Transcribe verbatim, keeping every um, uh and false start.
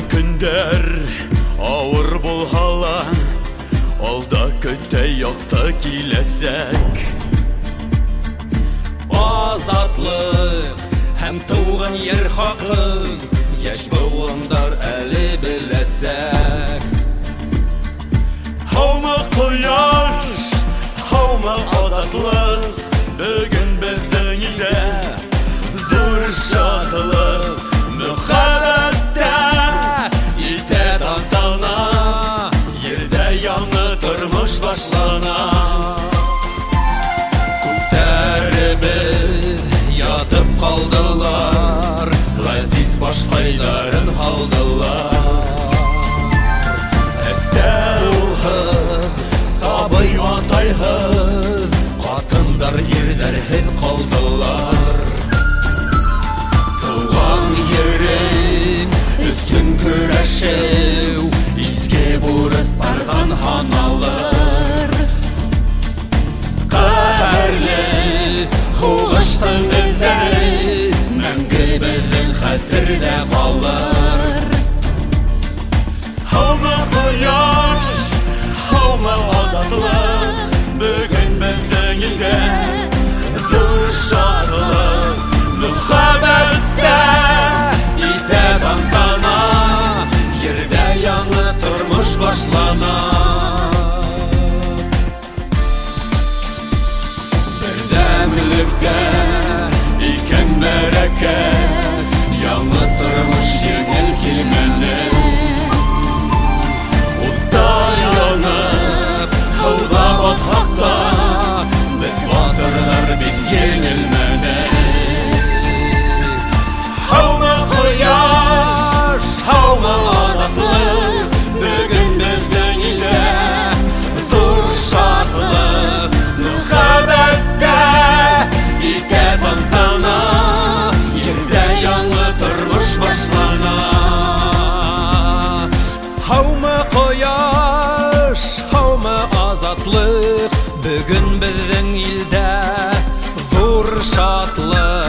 Күндер ауыр болғала, алда көтте яқты киләсәк. Азатлык һәм туган ер хакын яшь буындар әле беләсәк. Һаумы кояш, һаумы азатлык, бүген безнең илдә зур шатлык. Мөхәббәттә итә тантана, ердә яңа тормыш башлана. Күктәребез ятып калдылар, газиз башкайларын халдылар. Әсәүһыз, сабый атайһыз, катындар ирдәрһез калдылар. Туган ерем өсөн көрәшеү, иске бурыстардан ханалыр. Каһәрле һугыштың эҙҙәре мәңге беҙҙең хәтерҙә ҡалыр. Һаумы ҡояш, һаумы азатлык, Бөгөн беҙҙең илдә ҙур шатлык. мөхәббәттә итә тантана, ерҙә яңы тормош башлана. Берҙәмлектә икән бәрәкәт, яңы тормош еңел килмәне. Утта Янып, һыуҙа батһаҡта, беҙ батырҙар бит еңелмәне. Һаумы ҡояш, һаумы азатлык, бөгөн беҙҙең илдә ҙур шатлык. Мөхәббәттә итә тантана, ерҙә яңы тормош башлана. Һаумы ҡояш, һаумы азатлык, бөгөн беҙҙең илдә ҙур шатлык.